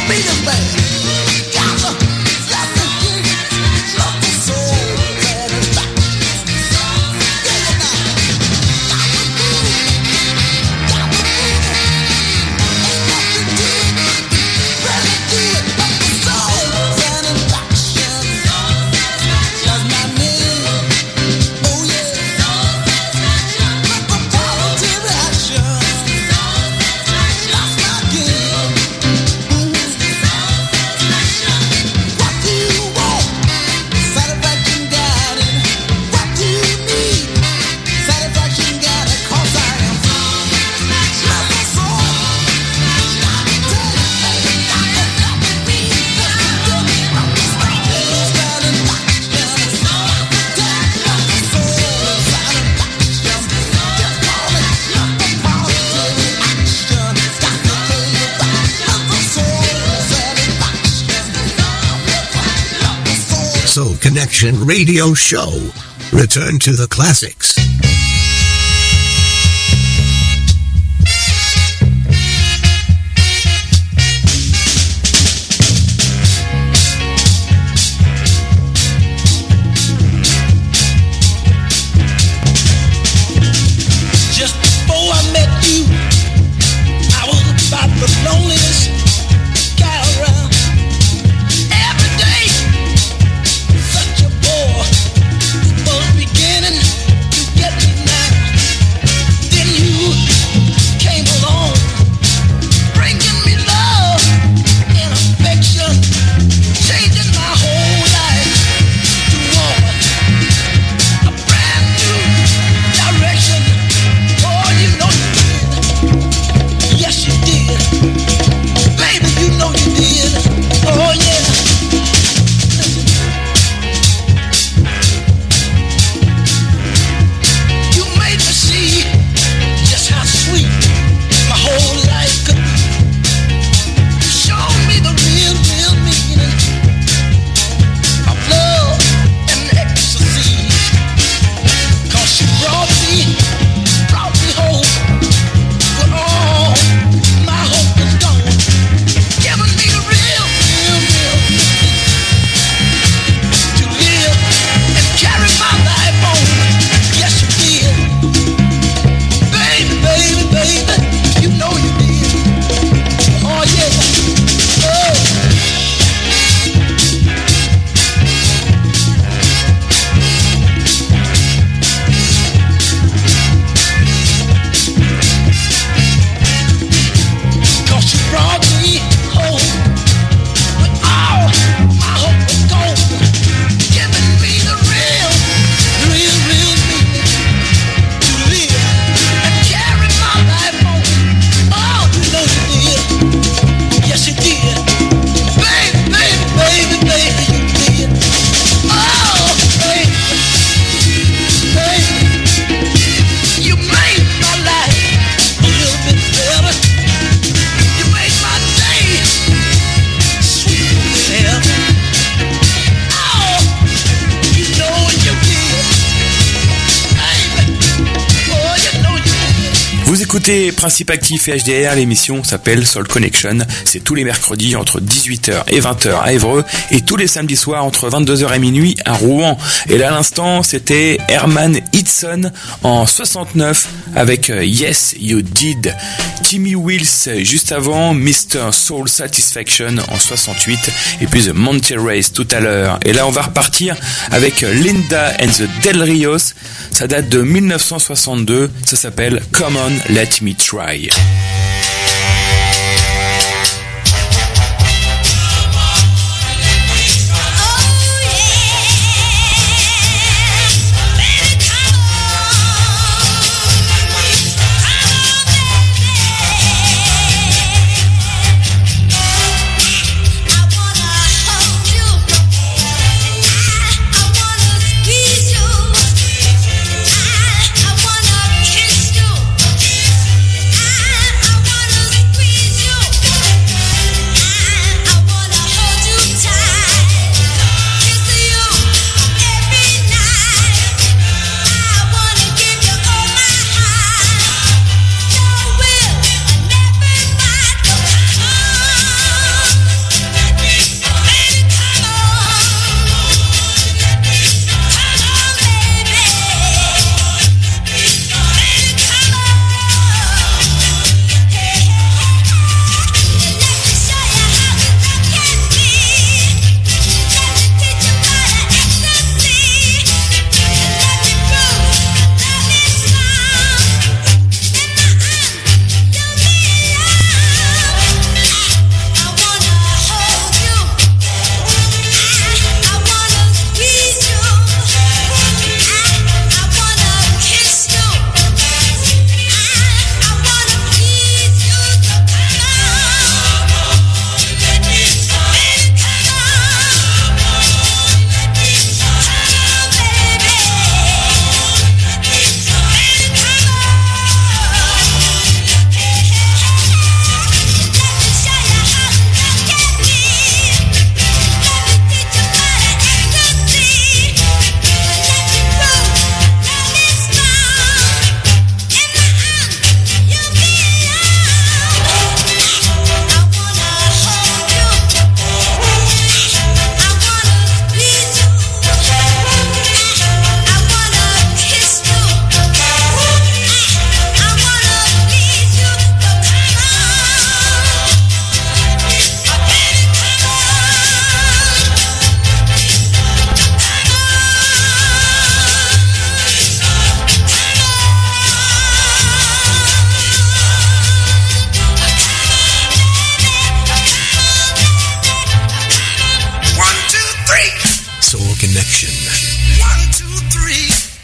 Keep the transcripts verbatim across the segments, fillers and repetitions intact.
Soul Connection radio show. Return to the classics. Just before I met you, I was about the loneliest guy around. Every day, such a bore was beginning to get me now. Then you came along, bringing me love and affection, changing my whole life toward a brand new direction. Oh, you know you did. Yes, you did. Baby, you know you did. Oh, yeah. You made me see just how sweet my whole life could be. You showed me the real, real meaning of love and ecstasy. 'Cause you brought me, brought me hope. But all my hope is gone. Giving me the real, real, real to live and carry my life on. Yes, you did. Baby, baby, baby, you know you did. Oh, yeah. Oh. Cause you brought me home, but all my hope was gone. Giving me the real, real, real meaning to live and carry my life on. Oh, you know you did. Yes, you did. Baby, baby, baby, baby, you did. Oh, baby, baby, you made my life a little bit better. You made my day sweet as heaven. Oh, you know you did. Baby, oh, you know you did. Vous écoutez Principe Actif et H D R, l'émission s'appelle Soul Connection. C'est tous les mercredis entre dix-huit heures et vingt heures à Évreux et tous les samedis soirs entre vingt-deux heures et minuit à Rouen. Et là à l'instant c'était Herman Hitson en soixante-neuf avec euh, Yes You Did. Timmy Wills juste avant, mister Soul Satisfaction en soixante-huit et puis The Monty Race tout à l'heure. Et là on va repartir avec Linda and the Del Rios. Ça date de mille neuf cent soixante-deux. Ça s'appelle Come On Let Me Try. I wanna kiss you. I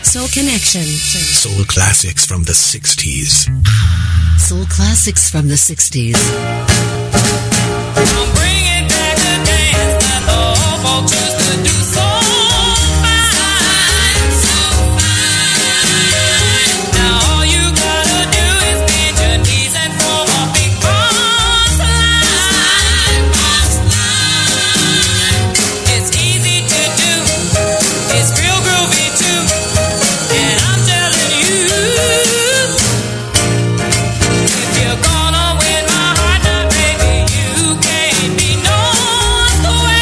Soul Connection. Soul classics from the sixties. Soul classics from the sixties. I'm bringing back the dance that the old folks used to do so fine, so fine. Now all you gotta do is bend your knees and form a big boss line, boss line. It's easy to do, it's real groovy too, and I'm telling you, if you're gonna win my heart now, baby, you can't be no square.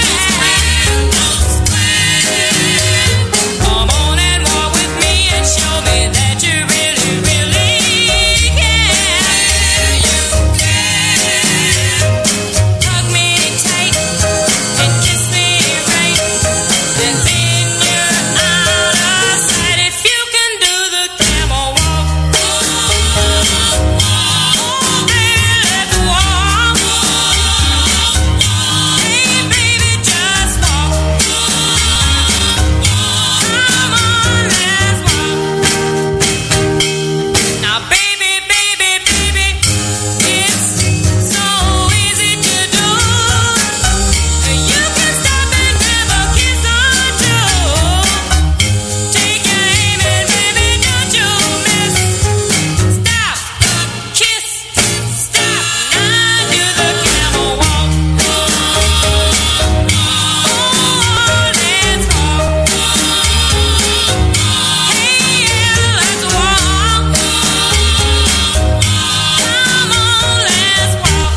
Come on and walk with me and show me that you really, really care. You care. Hug me tight and kiss me right, and then you're out of sight. If you can do the camel walk, oh baby, let's walk. Hey baby, just walk. Come on, let's walk. Now baby, baby, baby, it's so easy to do. You can stop and have a kiss or two. Take your aim and baby, don't you miss. Stop, kiss, stop. Now do the camel walk. Oh, let's walk. Hey, yeah, let's walk. Come on, let's walk.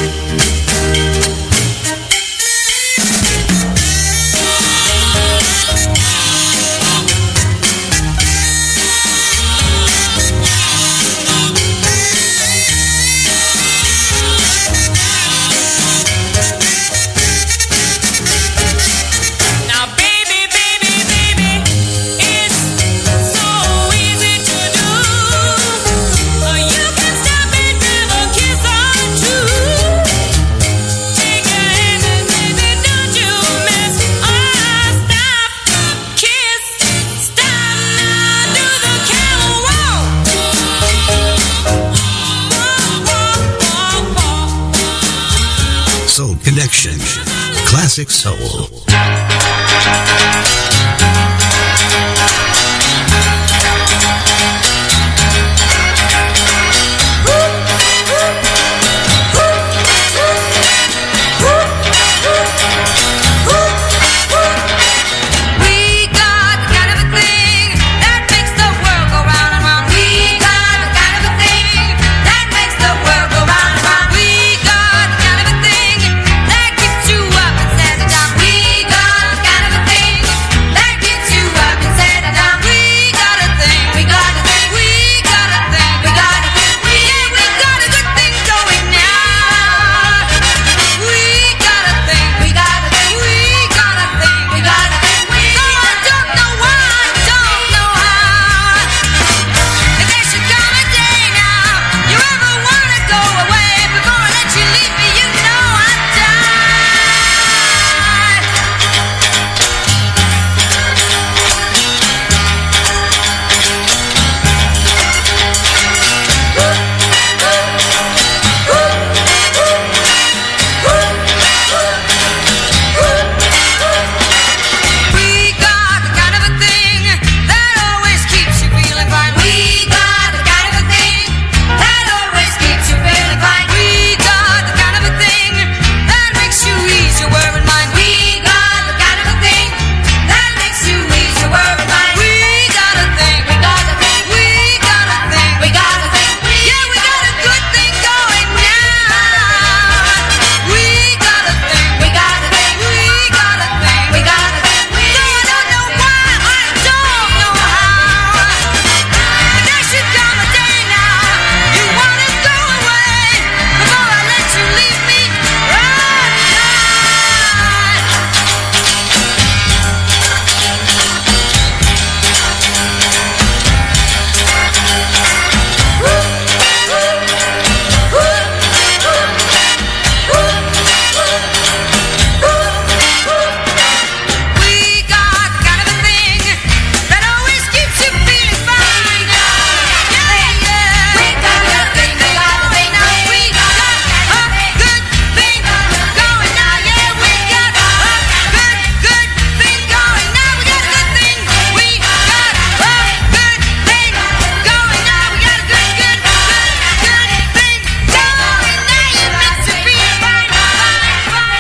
Now baby, baby, baby, it's so easy to do. You can stop and have a kiss or two. Take your hand and baby, don't you miss. Oh, stop, kiss, stop. Now do the camel walk. Walk, walk, walk, walk. Soul Connection. Classic Soul. We got the kind of a thing that makes the world go round and round. We got the kind of a thing that makes the world go round and round. We got the kind of a thing that keeps you up and standing down. We got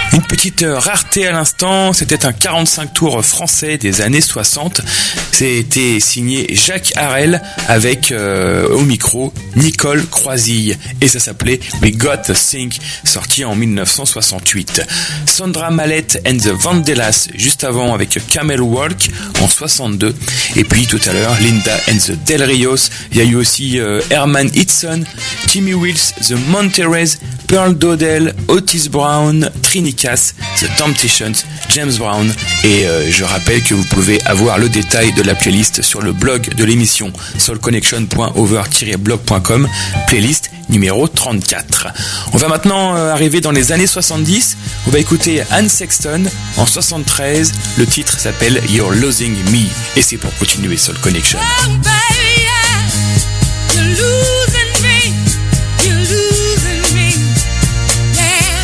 Une petite rareté à l'instant, c'était un quarante-cinq tours français des années soixante. C'était signé Jacques Harel avec euh, au micro Nicole Croisille et ça s'appelait We Got the Thing, sorti en dix-neuf cent soixante-huit. Sandra Mallette and the Vandellas juste avant avec Camel Walk en soixante-deux et puis tout à l'heure Linda and the Del Rios. Il y a eu aussi euh, Herman Hitson, Timmy Wills, The Monterey, Pearl Dodell, Otis Brown, Trini Cass, The Temptations, James Brown et euh, je rappelle que vous pouvez avoir le détail de la playlist sur le blog de l'émission soul connection point over tiret blog point com, playlist numéro trente-quatre. On va maintenant euh, arriver dans les années soixante-dix. On va écouter Anne Sexton en soixante-treize. Le titre s'appelle You're Losing Me et c'est pour continuer Soul Connection. Oh, baby, yeah. You're losing me. You're losing me. Yeah.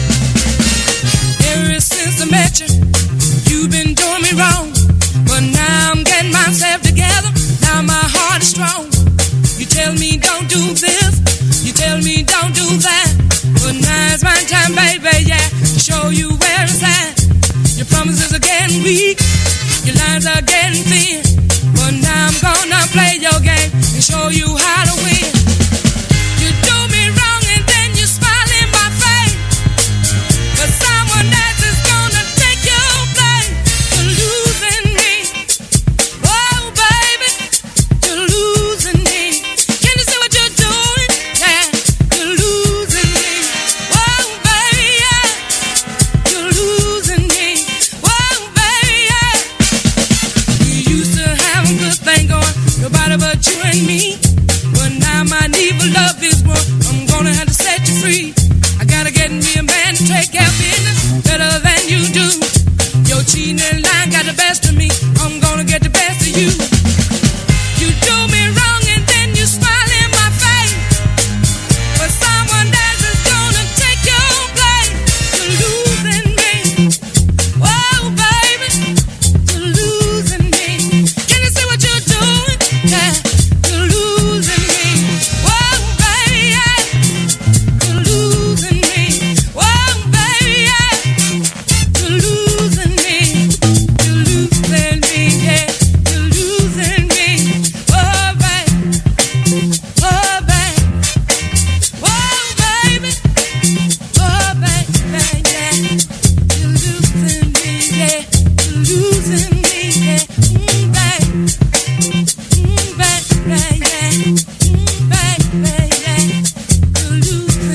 Ever since I met you, you've been doing me wrong. But now I'm getting myself together. Now my heart is strong. You tell me don't do this. You tell me don't do that. But now it's my time, baby, yeah, to show you where it's at. Your promises are getting weak. Your lines are getting thin. But now I'm gonna play your game and show you how to win. You do me wrong and then you smile in my face. But someone else is gonna take your place. You're losing me. Oh, baby, you're losing me. Can you see what you're doing? Yeah, you're losing me. Oh, baby, yeah, you're losing me. Oh, baby, yeah. We used to have a good thing going, nobody but you and me. But now my need for love is one. I'm gonna have to set you free. I gotta get me a man to take care of business better than you do. Your cheating line got the best of me. I'm gonna get the best of you. You do me wrong and then you smile in my face. But someone else is gonna take your place. You're losing me. Oh, baby, you're losing me. Can you see what you're doing? Yeah, you're losing me. Oh, baby, yeah, you're losing me. Oh, baby, yeah, you're losing me. You're losing me, yeah, you're losing me. Oh, baby, oh, baby, oh, baby, oh, baby, yeah, you're losing me, yeah, you're losing me, yeah, mm, baby, mm, baby, yeah, mm, baby, yeah, you're losing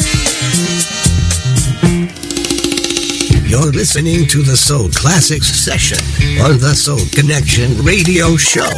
me. You're listening to the Soul Classics session on the Soul Connection radio show.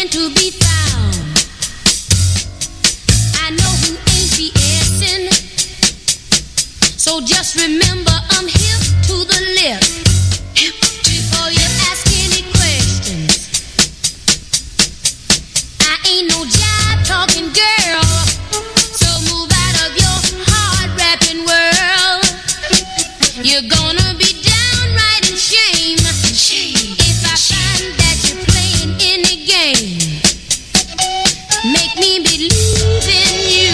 to be found. I know who ain't BSing. So just remember I'm hip to the lip. Hip before you ask any questions. I ain't no jive talking girl. So move out of your hard rapping world. You're gonna be downright in shame. Shame. If I find that you're playing any game. Make me believe in you.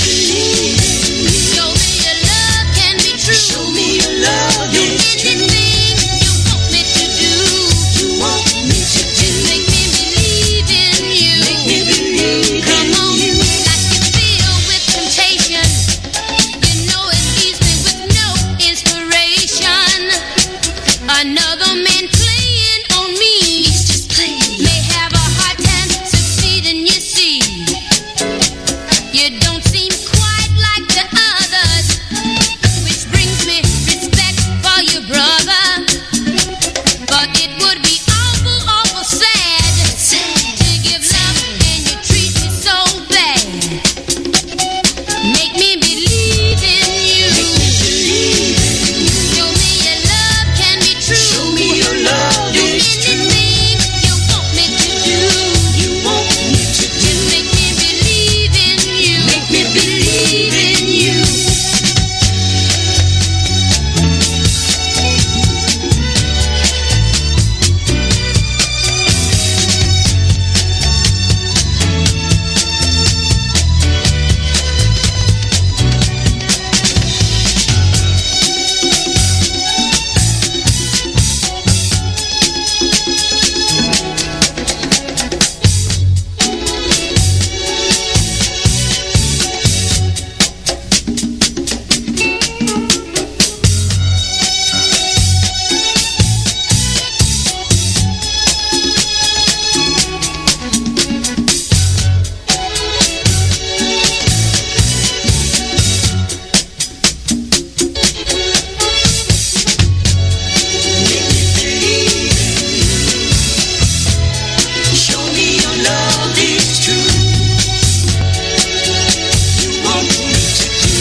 Show me your love can be true. Show me your love is true. Anything you want me to do. You want me to do. Make me believe in you. Make me believe Come on, in you. Like you feel with temptation. You know it leaves me with no inspiration. Another man playing on me. He's just playing. May have a hard time succeeding, you see. You don't seem quite like the others, which brings me respect for your brother. But it would be awful, awful sad to give love and you treat me so bad. Make me believe in you. Show me your love can be true. Show me your love Do is true. Anything you want me to do. You want me to do. Just make me believe in you. Make me believe in you. Show me your love is true. You want me to do.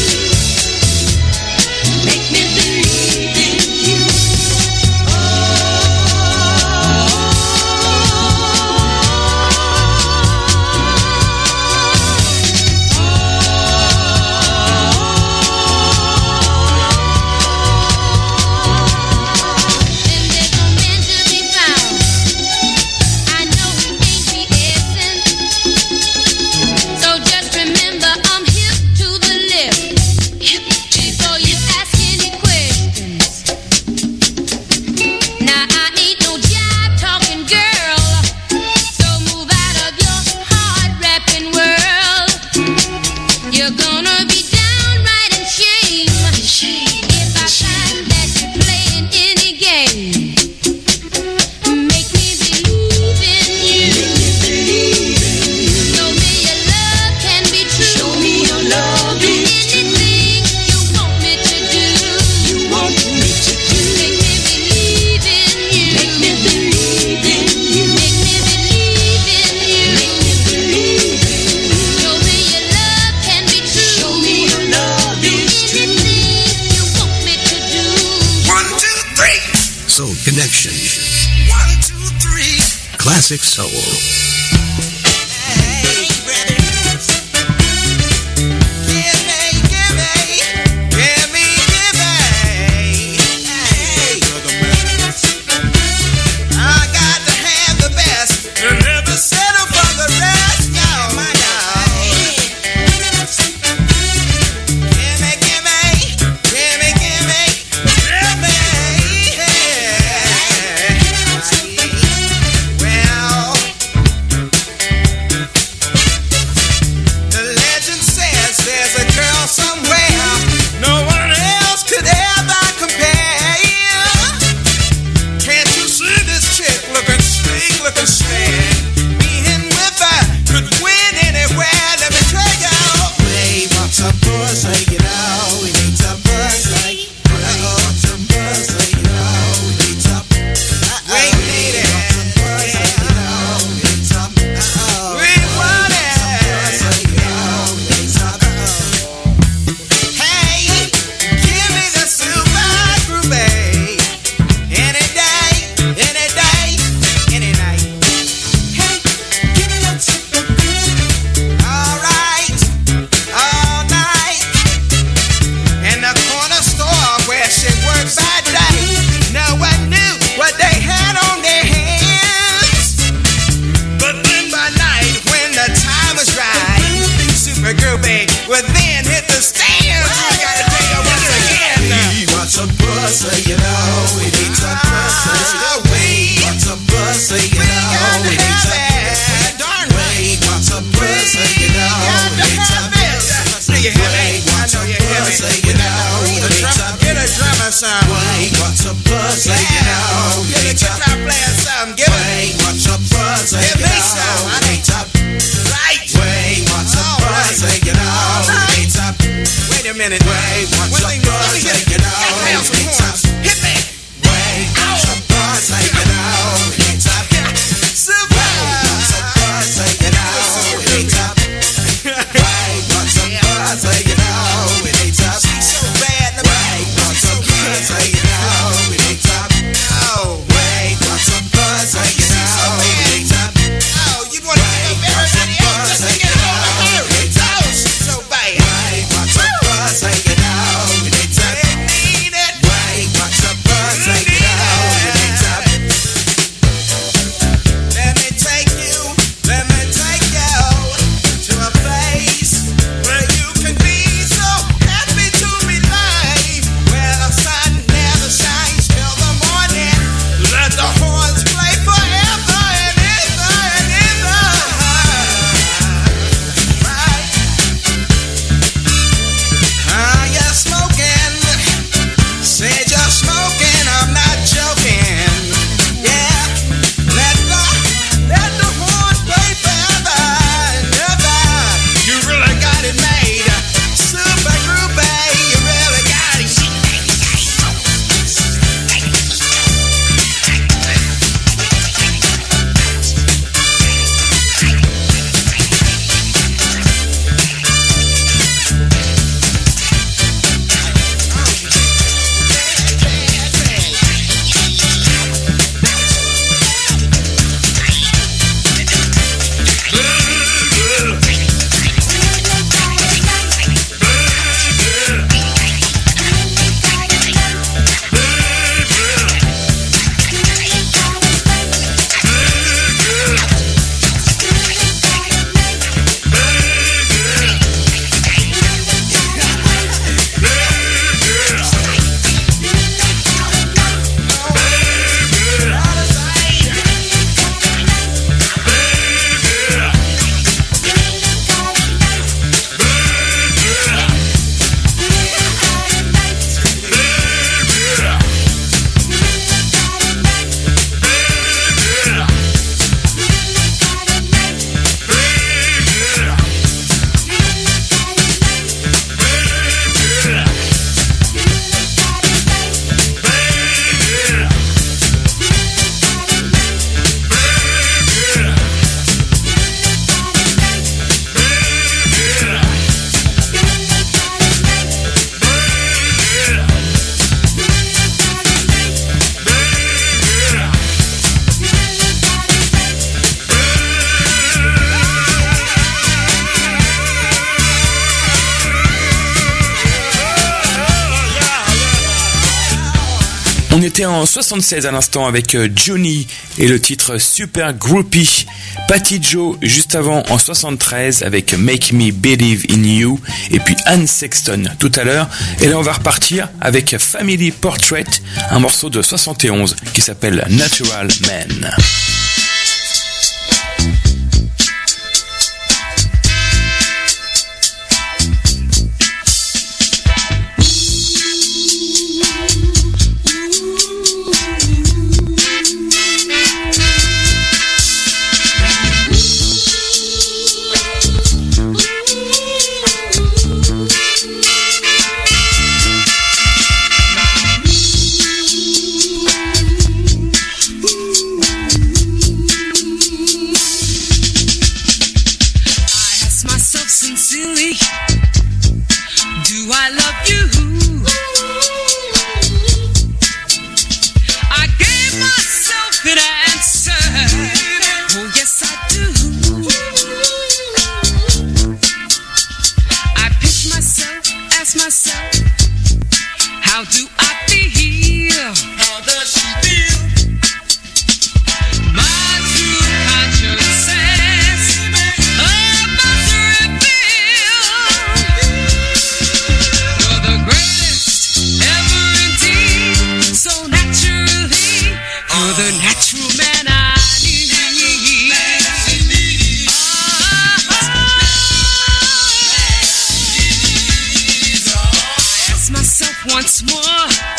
Make me believe in you. Then there's no man to be found. I know who ain't BSing. So just remember I'm hip to the lip. Hip before you ask any questions. Now I ain't no jive talking girl. So move out of your hard rapping world. You're gonna be downright in shame. If I find that you're playing any game. Make me believe in you. Show me your love can be true. Show me your love is true. Anything you want me to do. You want me to do. Make me believe in you. Make me believe in you. Make me believe in you. Make me believe in you. Show me your love can be true. Show me your love is true. Anything you want me to do. One, two, three. Soul Connection. One, two, three. Classic Soul. Hey, brother. Give me, give me, give me, give me. Hey, I got to have the best and never settle for the rest. Oh my God. Give me, give me, give me, give me, give me. Well, buzz, say you know. Get a drum, get a drummer some. Wait, what's a buzz, say you know. Get a guitar player some. Give Wait, what's a buzz, say you know. Give me some. I need up. Right. Wait, what's a buzz, say you know. Need up. Wait a minute. Wait, what's a buzz, say you know. Need up. Hit me. Wait, what's a buzz, say you know. Need up. Survive. What's a buzz, say you know. Need up. Wait, what's a buzz, say you know. We need up. She's so bad. Wait, what's a buzz, say you know. We need up. Oh, wait, what's a buzz, say you know. We need up. Oh, you want to give everybody else just to get it over her. Oh, she's so bad. Wait, what's a buzz, say you know. We need up. They need it. Wait, what's a buzz, say you know. We need up. Let me take you, let me take you to a place where you can be so happy to be live, where the sun never shines till the morning. Let the horns play forever and ever and ever. Right? Ah, you're smoking. Said you're smoking. I'm not joking. Yeah. Let the let the horns play forever and ever. You really got it made. Super groupie. You really got it. On était en soixante-seize à l'instant avec euh, Johnny et le titre Super Groupie. Patty Joe juste avant en soixante-treize avec Make Me Believe in You. Et puis Anne Sexton tout à l'heure. Et là on va repartir avec Family Portrait, un morceau de soixante et onze qui s'appelle Natural Man. Sincerely, do I love you? I gave myself an answer. Oh, yes, I do. I pick myself, ask myself, how do I feel? How does she feel? My true conscience says, I must reveal. You're the greatest ever indeed. So naturally, you're the natural man I need. Ah, ah, ah. once more.